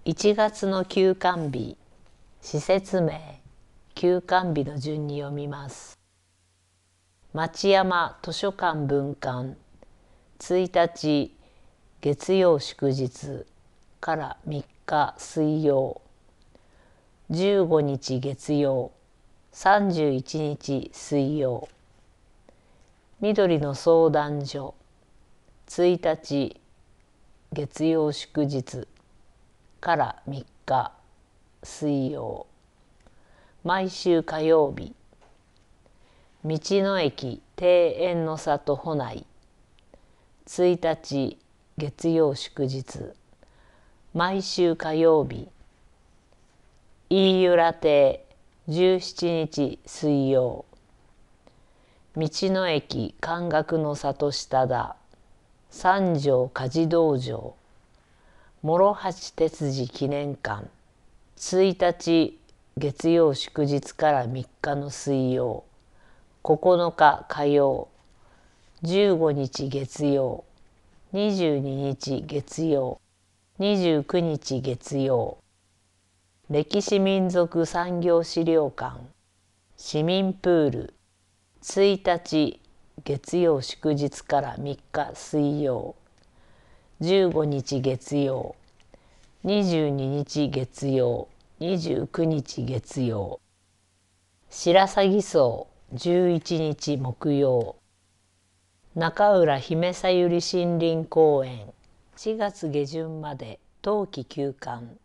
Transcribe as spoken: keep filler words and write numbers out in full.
いちがつの休館日、施設名、休館日の順に読みます。町山図書館分館、いちにち月曜祝日からみっか水曜、じゅうごにち月曜、さんじゅういちにち水曜。緑の相談所、いちにち月曜祝日からみっか水曜。毎週火曜日、道の駅庭園の里保内、いちにち月曜祝日、毎週火曜日。飯浦亭じゅうしちにち水曜。道の駅感覚の里下田、三条家事道場、諸八哲司記念館、いちにち月曜祝日からみっかの水曜、ここのか火曜、じゅうごにち月曜、にじゅうににち月曜、にじゅうくにち月曜。歴史民族産業資料館、市民プール、いちにち月曜祝日からみっか水曜、じゅうごにち月曜、にじゅうににち月曜、にじゅうくにち月曜。白鷺荘じゅういちにち木曜、中浦姫さゆり森林公園、しがつ下旬まで冬季休館。